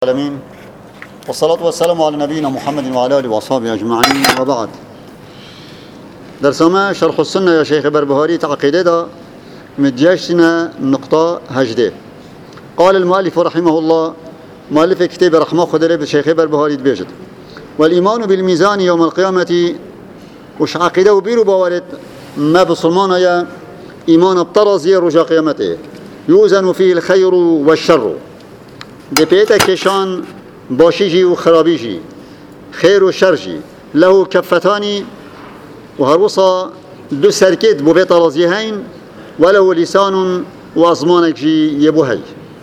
العالمين والصلاة والسلام على نبينا محمد وعلى آله وأصحابه أجمعين وبعد. درسما شرح السنة يا شيخ بربهاري تعقيده دا مدياشنا نقطة هجده. قال المؤلف رحمه الله مؤلف كتاب رحمه خدره بشيخ بربهاري بيجد والإيمان بالميزان يوم القيامة وش عقيده وبيرو باورد ما بصلمانه يا إيمان بطرزي رجا قيامته يوزن فيه الخير والشر دي بيتا كشان باشيجي وخرابيجي خير وشرجي له كفتان وهروصا دو سركت بو بيتا رازيهين وله لسان وأزمانك جي يبوهي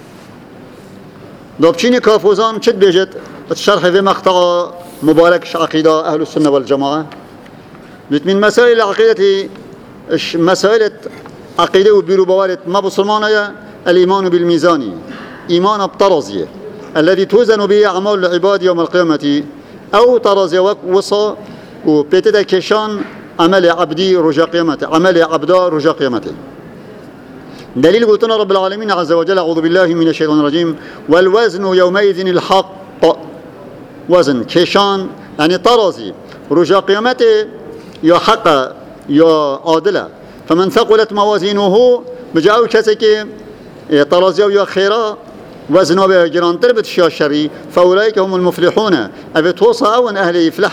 دابچيني كافوزان چد بيجت الشرح في مقطع مبارك عقيدة أهل السنة والجماعة من مسائل العقيدة مسائل عقيدة وبيرو بوارد ما بصرمانيا الإيمان بالميزان إيمان بطرزية الذي توزن به أعمال العباد يوم القيامة أو طرزية وصى وبيتدا كشان عمل عبدي رجا قيامته عمل عبدا رجا قيامته. دليل قلتنا رب العالمين عز وجل أعوذ بالله من الشيطان الرجيم والوزن يومئذ الحق وزن كشان يعني طرزي رجا قيامته يا حق يا عادلة فمن ثقلت موازينه بجاءوا كسك طرزي يا خيرا وزنه بجران تربت شيا شري فأولئك هم المفلحون أبي توصى أون أهل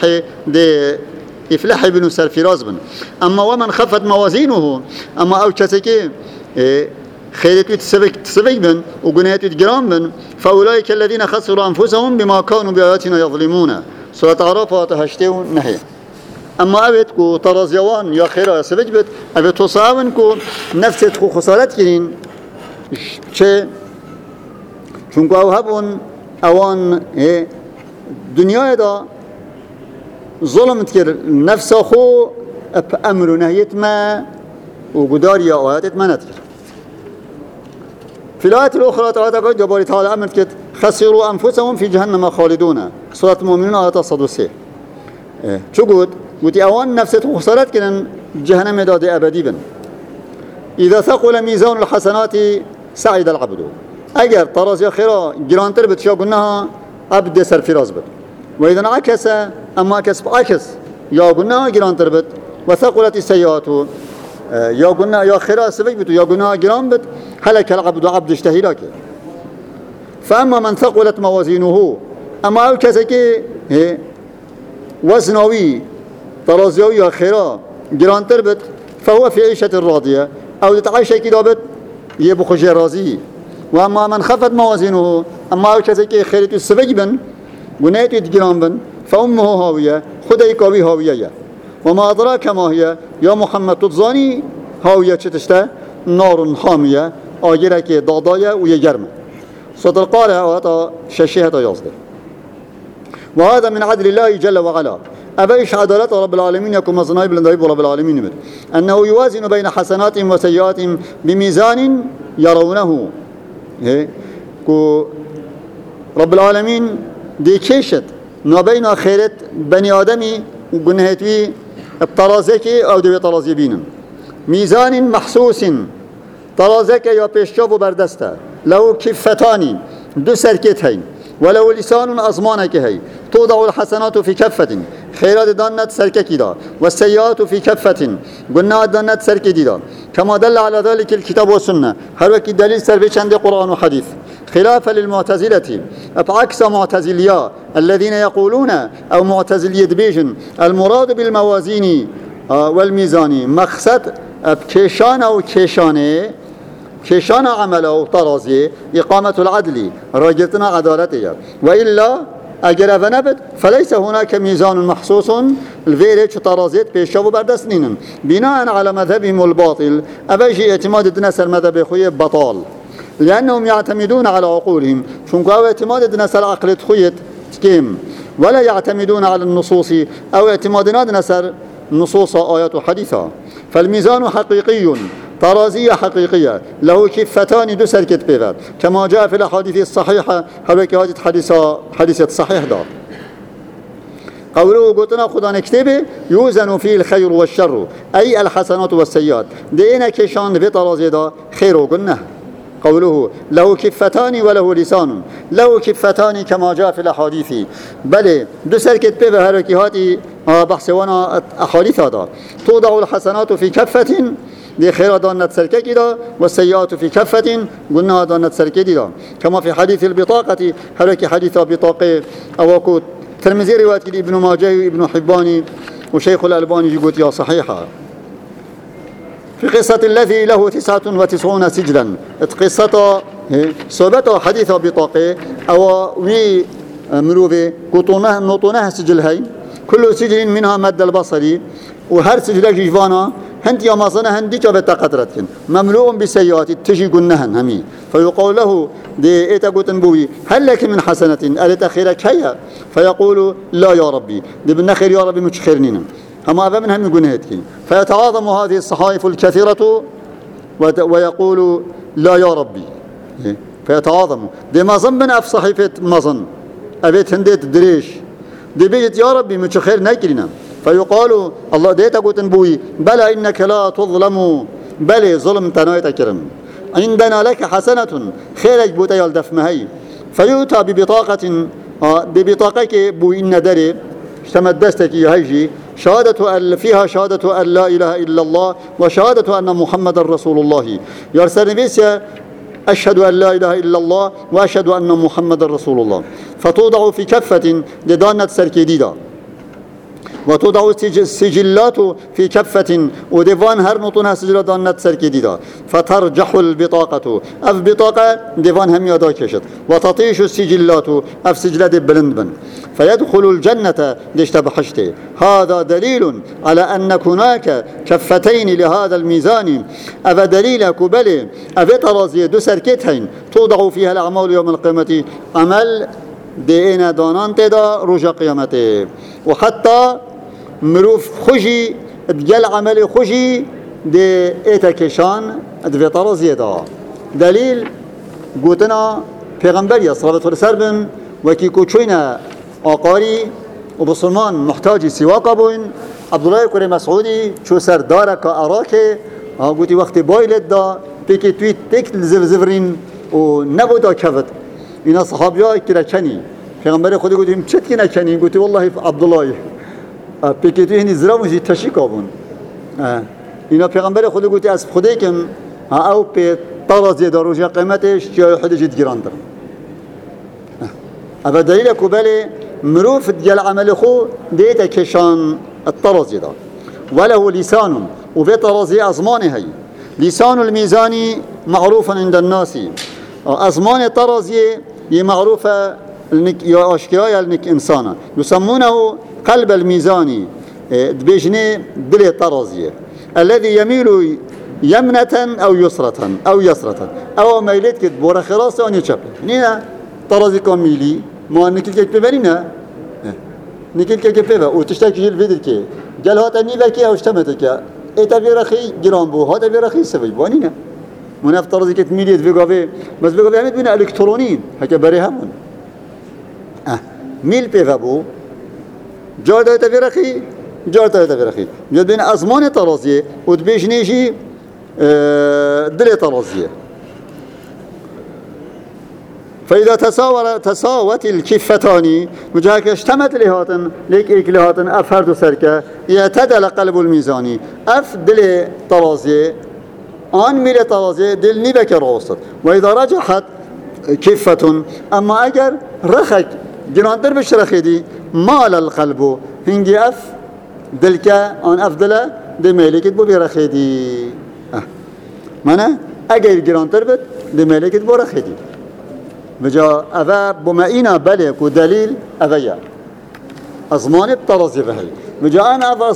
إفلح بن سرفراز بن أما ومن خفت موازينه أما أو كسك خيرت تسبك بن وقنيت جرام بن فأولئك الذين خسروا أنفسهم بما كانوا بآياتنا يظلمون سورة أعراف هشتي نهي. أما أبيت كو طرزيوان يا خيرا سبك بت أبيت توصاون كو نفسك خو خسارت كرين شيء چونکو او هبون اوان دنیای دا ظلمت کر نفس خو اپ امر و نهیت ما و قدار یا آیاتت ما نتکر. في الآية الأخرى تعالى جباري تعالى أمرت كت خسروا أنفسهم في جهنم خالدون سورة المؤمنون آيات 103 شو قلت اوان نفسك خسارت كرن جهنم داد أبدي بن إذا ثقل ميزان الحسنات سعيد العبد اگر طرازي خيرا جرانتر بتشا قلناها عبد سرفراز بت واذا انعكس اما كسب عكس يا قلنا جرانتر بت وثقلت السيئات يا قلنا يا خيرا سبك بت يا قلنا جران بت هلك العبد عبد اشتهيلاك. فاما من ثقلت موازينه اما الكسكي وزنوي طرازي يا خيرا جرانتر بت فهو في عيشة راضية او تعيش كده بت يبخ راضي. وأما من خفت موازينه أما كذلك خيرت السبج بن ونيت الجرام بن فأمه هاوية خدي كوي هاوية وما أدراك ما هي يا محمد تظاني هاوية تشتا نار حامية آجرك ضاضايا ويجرم صدر القارئ وهذا شاشية يصدر. وهذا من عدل الله جل وعلا أبيش عدالة رب العالمين يكون مصنعي بالنضيب رب العالمين أنه يوازن بين حسنات وسيئات بميزان يرونه كو رب العالمين دي كيشت ما بين خيرت بني آدمي وقنهتوي بطرازك أو دي طرازي بينن ميزان محسوس طرازك يا بيششاب بردسته له كفتان دو سركت هين ولو لسان أزمانك هي توضع الحسنات في كفة خيرات دانت سركك دا والسيئات في كفة قلنا دانت سركك دا كما دل على ذلك الكتاب والسنة هل وكي دليل سربيش عند قرآن وحديث خلافا للمعتزلة بعكس معتزلية الذين يقولون أو معتزلية بيجن المراد بالموازين والميزان مقصد بكيشان أو كيشان عمله وطرازي إقامة العدل رجتنا عدالته وإلا أجر فنبت فليس هناك ميزان محسوس الفيرج طرازيت بيشوف بعد سنين بناء على مذهبهم الباطل أبيجي اعتماد الناس المذهب خويه بطال لأنهم يعتمدون على عقولهم شنكو أو اعتماد الناس العقل خويه كيم ولا يعتمدون على النصوص أو اعتماد الناس نصوص آيات حديثة. فالميزان حقيقي طرازية حقيقية له كفتان دو سركت بيفات كما جاء في الأحاديث الصحيحة هذا حديثة صحيح دار قوله قلتنا خدا نكتبه يوزن فيه الخير والشر أي الحسنات والسيئات دينا كشان في طرازي دا خير وقلنا قوله له كفتان وله لسان. له كفتان كما جاء في الأحاديث، بل دو سركت به هركيهاتي بحث وانا أحاديث هذا. توضع الحسنات في كفة دي خير دانت سركة كده، والسيئات في كفة قلنا دانت سركة كده، كما في حديث البطاقة هركي حديث بطاقة أو ترمذي رواية ابن ماجه ابن حباني وشيخ الألباني يقول يا صحيحة. في قصة الذي له 99 سجلا، قصة صوبته حديث بطاقة أو وي مروفي قطونه نطونه سجل هاي، كل سجل منها مد البصري، وهر سجل جيفانا هنت يا مصنع هندي جابت قدرتين مملوء بسيئات تجي قنهن همي، فيقول له دي ايتا قوتنبوي هل لك من حسنة ألت خيرك هيا؟ فيقول لا يا ربي، دي بالنخير يا ربي مش خيرنينا، أما أبا منهم يقنهتك. فيتعاظم هذه الصحائف الكثيرة ويقول لا يا ربي، فيتعاظم دي مظن من أف صحيفة مظن أبيت هنديت دريش دي بيجت يا ربي مش خير ناكلنا. فيقال الله ديتا قوتنبوي بلى إنك لا تظلم، بلى ظلم تنايت كرم، عندنا لك حسنة خيرك بوتا يلدف مهي. فيؤتى ببطاقة بو إن دري اشتمدستك يهيجي شهادة فيها شهادة أن لا إله إلا الله وشهادة أن محمد رسول الله. يرسل بيسيا أشهد أن لا إله إلا الله وأشهد أن محمد رسول الله. فتوضع في كفة لدانة سركيديدا، وتوضع السجلات في كفة وديفان هر نطونها سجلات دانت سركيديدا، فترجح البطاقة أف بطاقة ديفان هم يدا كشت، وتطيش السجلات أف سجلات بلندبن، فيدخل الجنة لاشتبحشته. هذا دليل على أن هناك كفتين لهذا الميزان، أفا دليل كبلي أفا ترازي دو سركتين توضع فيها الأعمال يوم القيامة، عمل دينا دانان تدا رجا قيامته. وحتى مروف خجي دجال عمل خجي دي ايتا كشان دفي طرازي دا دليل قوتنا پیغمبر صلى الله عليه وسلم وكي كوچوينا آقاري وبسلمان محتاجي سواقا بوين عبد الله كوري مسعودي شو سردارك أراكي قوتي وقت بايلت دا بيكي تويت بيك زفرين ونبو دا كفت اینا صحابيا كلا كني پیغمبر خودی گفتیم چت کی نکنی؟ گفتی والله عبدالله پیکتی هنی زراموزی تشیکا بون. اینا پیغمبر خودی گفتی از خودی کم او به طرازی داروجا قیمتش جای خودی جد گران در. اما دلیل کبله مروف دیال عمل خو دیتا کشان الطرازی دا وله لسان وفي طرازي أزمانه هي لسان الميزاني معروفا عند الناس أزمان الطرازي معروفة يا أشكراء النك إنسانا يسمونه قلب الميزاني بجنة دل الطرازي الذي يميل يمنة أو يسرة أو ميلت كده بورا خلاص أن يشبه نينا طرازي كميلي ما نكيل كده ببرينا نكيل كده ببا وتشتكي جيل فيدر كي قال هات النيبا كي أو اشتمتك إيتا بيرخي جرام بو هذا بيرخي سوي بوانينا مناف طرازي كده ميليت بيقافي بس بيقافي عمد بنا إلكترونين هكا بريهمون ميل بيفابو جار دايتا بيرخي جار دايتا بيرخي جد بين أزمان طرازي وتبيش نيجي دل طرازية. فإذا تساوت الكفتان مجاك اشتمت لهاتن ليك إيك لهاتن أفرد سركة يعتدل قلب الميزاني أف دل طرازي آن ميل طرازي دل نبك راوسط. وإذا رجحت كفة أما أجر رخك جناندر بش رخيدي مال القلب هنجي أف دلك آن أفضل دميلك بو برخيدي مانا أجر جناندر بت دميلك بو رخيدي بجا أفا بمائنا بلك ودليل أفيا أزمان الطرزي بهي بجا أنا أفا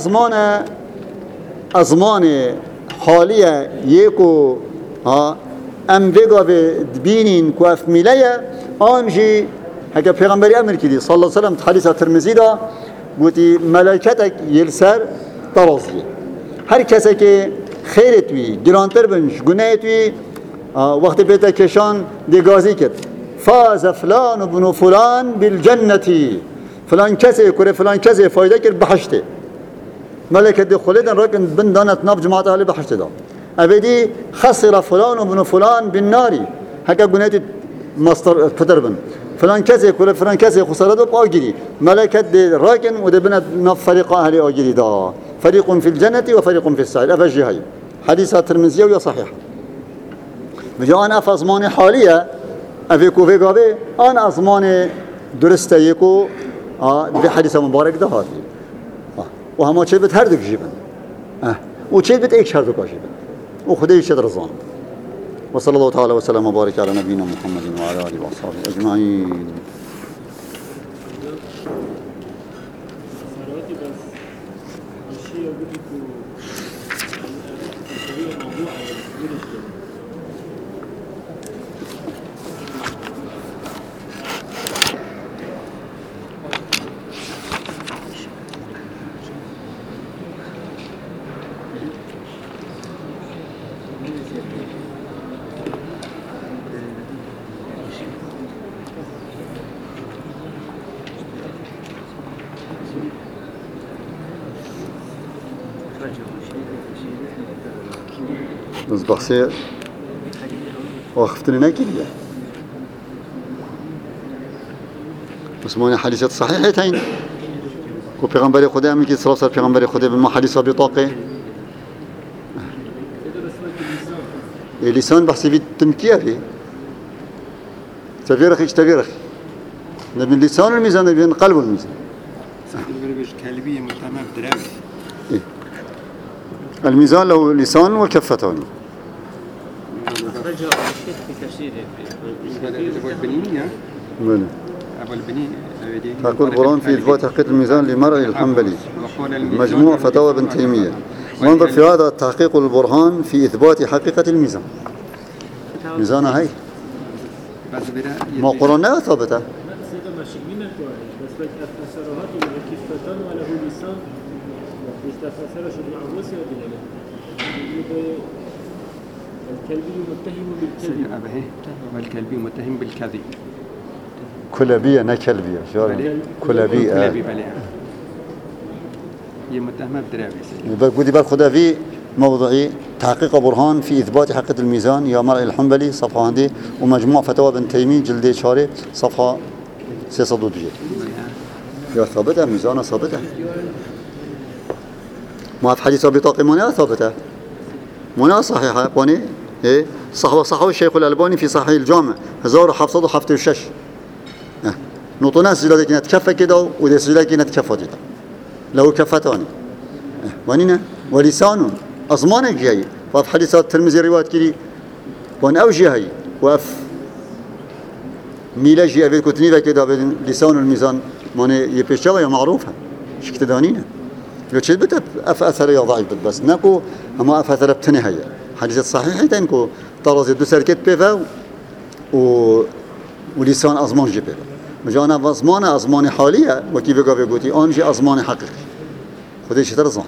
أزمان حالية يكو أم بيقى بدبينين كواف ميلية أمجي هكا پیغمبری امر کردی صلی الله علیه و سلم حدیث ترمذی دا گویی ملائکت یلسر طرازی هر کسی که خیرت وی گرانتر بنش گناهت وی وقت بیت کشان دیگازی کرد فاز فلان ابن فلان بالجنتی فلان کسی کره فلان کسی فایده کرد بحشته ملائکت دخولیدن راکن بندانت ناب جماعت اهل بحشته دا ابدی خسر فلان ابن فلان بالناری هكا قناتي مصدر فتربن فلان كذا كل فلان كذا خسارة بأجري ملائكة دي راكن ودبنا فريق أهل أجري دا فريق في الجنة وفريق في السعير أفجي هاي حديث الترمذي ويا صحيح بجان أفزمان حالية أفيكو في قابي أنا أزمان درست يكو بحديث مبارك ده هذي وهما شيء بتهردك جيبن وشيء بتأيك شهردك جيبن وخدي يشد رزان وصلى الله تعالى وسلم وبارك على نبينا محمد وعلى آله وصحبه أجمعين. بس بخسي وخفتني ناكل بس ماني حديثات صحيحتين وبيغمبري خدا أمي كي صلى الله بيغمبري خدا بالما حديثة بطاقة اللسان بحسي في التمكية فيه تفيرخ إيش تفيرخ نبي اللسان الميزان نبي قلب الميزان كلبية متهمة بدراوي الميزان له لسان وكفتان. أخرجها الشيخ في تفسيره. أبو البنين بلى. أبو البنين. تقول القرآن في إثبات حقيقة الميزان لمرعي الحنبلي. مجموع فتاوى ابن تيمية. وانظر في هذا تحقيق البرهان في إثبات حقيقة الميزان. ميزان هاي. ما قرآن ثابته. الكلبي متهم بالكذب. والكلبي متهم بالكذب. كلبية نا كلبية. كلبية. كلبي بلى. هي متهمة بدراوي. بقولي بقى خدا في موضوعي تحقيق برهان في إثبات حقيقة الميزان يا مرعي الحنبلي صفحة عندي ومجموع فتاوى ابن تيمية جلد شاري صفحة 602. يا ثابتة ميزانة ثابتة. ما في حديث بطاقة منى ثابتة. منى صحيحة بني إيه صحوا الشيخ الألباني في صحيح الجامع 1776 نطنا سجلة كنا تكفى كده وده سجلة كنا تكفى كده لو كفتاني ونينا ولسانه أزمانك جاي وفي حديثات الترمذي روايات كذي وان أوجي هاي وف ميلا جي أبي كتني كده بين لسان الميزان ماني يبيشوا يا معروفة شو كتدانينا لو شيء بتب أثر يا ضعيف بس نكو أما أثر بتنهاية حديث صحيح تنكو طرز دو سركت بيفا ولسان أزمان جي بيفا مجانا أزمان حالية وكيف قوتي أنجي أزمان حقيقي خديش ترزان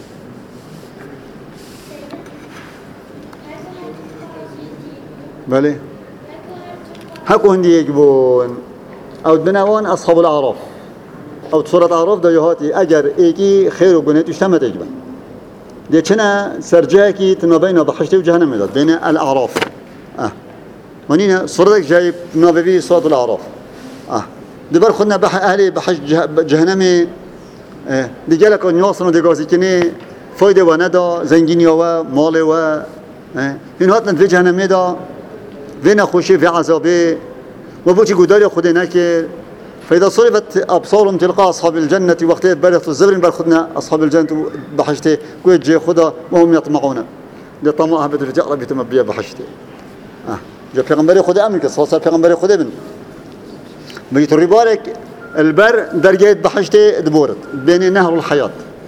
بله هكو هندي يجبون أو بنوان أصحاب الأعراف أو صورة أعراف دايهاتي أجر إيكي خير وبنات يجتمع يجبن دي كنا سرجاكي تنبين بحشتي وجهنم مدد بين الأعراف ونينا صورتك جايب نابي صورة الأعراف دبر خدنا أهلي بحش جهنمي دي جالك نيوصلوا دي قاسي كني فايدة وندا زنجيني ومال و إن هاتنا في جهنم دا فينا خوشي في عذابه وبوشي قداري خدنا كي فإذا صرفت أبصارهم تلقى أصحاب الجنة وقتها برث الزبر برخدنا أصحاب الجنة بحشته كويت جي خدا وهم يطمعون دي طمعها بدرجة ربي تمبيا بحشته جا پیغمبر خدا أمريكا صلى الله عليه وسلم پیغمبر خدا بن بيت الربارك البر درجة بحشته دبورت بين نهر الحياة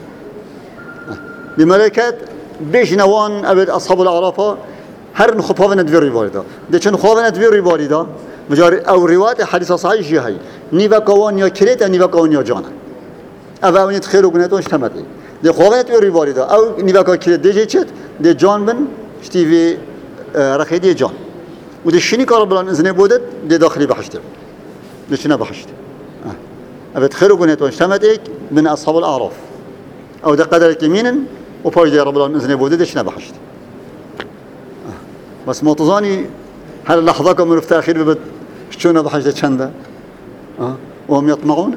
بملكات بيش نوان أبد أصحاب الأعراف هر نخفافنا دفير رباردا ده چون خفافنا دفير رباردا مجار أو رواية حديث صحيح هي نيفا كوان يا كريت نيفا كوان يا جانا أبا خير وبناتوش تمتلي ده خفافنا دفير رباردا أو نيفا كوان كريت ديجي چت ده جان بن شتي في رخي دي جان وده شني كار بلان إنسان بودت ده داخلي بحشته ده شنا بحشته أبد خير وبناتوش تمتلي من أصحاب الأعراف أو ده قدر يمينا وفايدة رب العالمين إنسان بودت ده شنا بحشته بس موطزاني هل لحظكم من التأخير ببد شونا بحاجة چنده وهم يطمعون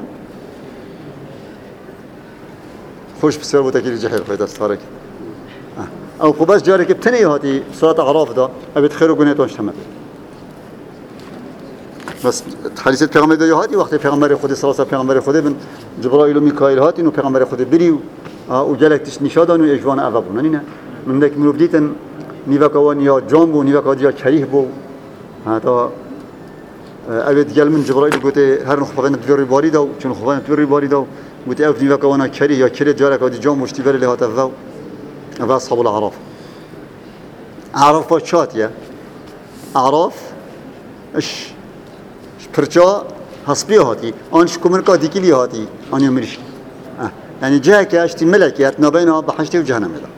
خوش بسير بتكيل جحيل خوي دستارك او خباش جارك بتني هاتي صلاة أعراف دا أبيت خير وقنيت وانشتمل بس حديث پیغمبر دا هاتي وقت پیغمبر خودی صلی الله علیه و پیغمبر خودی بن جبرائیل و میکائیل هاتي و پیغمبر خودی بریو و جلک تش نشادان و اجوان اوابون نه من دک منو بدیتن نیوکوان یا جامبو نیوکوان یا کریه بو هذا أبيت جل من جبرائيل قلت هر نخبغنا تبير باري داو شنو خبغنا تبير باري داو قلت أوف نيفكوانا كري يا كري جارك ودي جام مشتبر اللي هاتفاو أبى أصحاب الأعراف أعراف باشات يا أعراف إيش برجع حسبي هاتي أنش كمن كادي كلي هاتي أنا يمرش يعني جاء كأشتي ملكيات نبينا بحشتي وجهنم هذا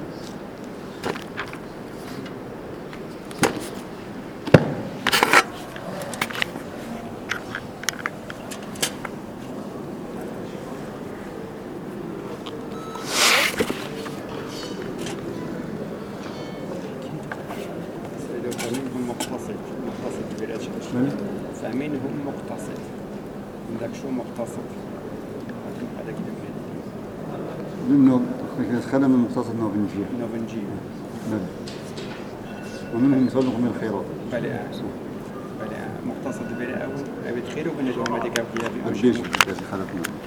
فمنهم مقتصد عندك شو مقتصد هذا كده منهم خدم المقتصد نوفنجية ومنهم يسلق من الخيرات بلى مقتصد بلى أول أبي تخيره بنجوا ما تجاب فيها الجيش خلقنا